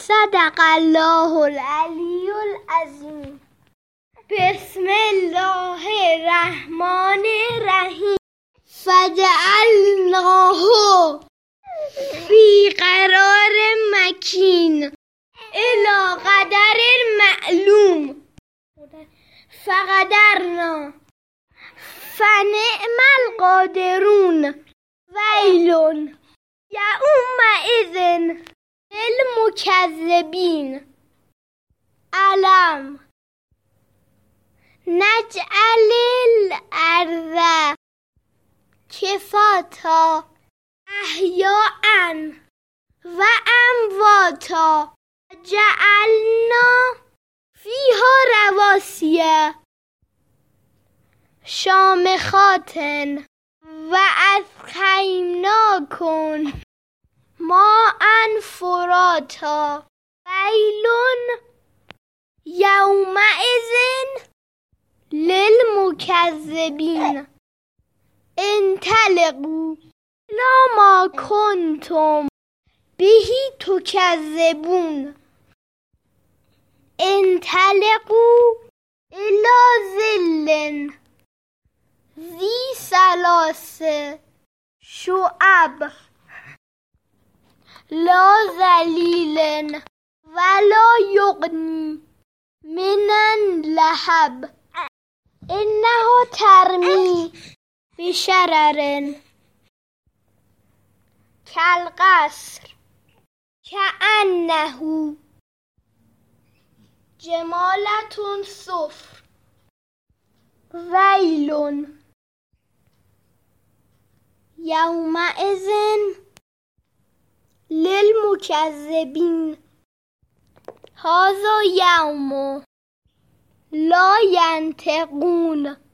صدق الله العلی العظیم. بسم الله الرحمن الرحیم. فجعلناه فی قرار مکین الی قدر معلوم فقدرنا فنعم القادرون. ویل یومئذ للمکذبین. علم نجعل الارض کفاتا احیاء و امواتا جعلنا فیها رواسی شامخات و اسقیناکم ماء فراتا. ویل یومئذ للمکذبین. انطلقوا الی ما کنتم به تکذبون. انطلقوا الی ظل ذی ثلاث شعب لا ظلیل ولا یغنی من اللهب انه ترمی بشرر کالقصر کأنه جمالة صفر. ویل یومئذ للمکذبین. هذا یوم لا ینطقون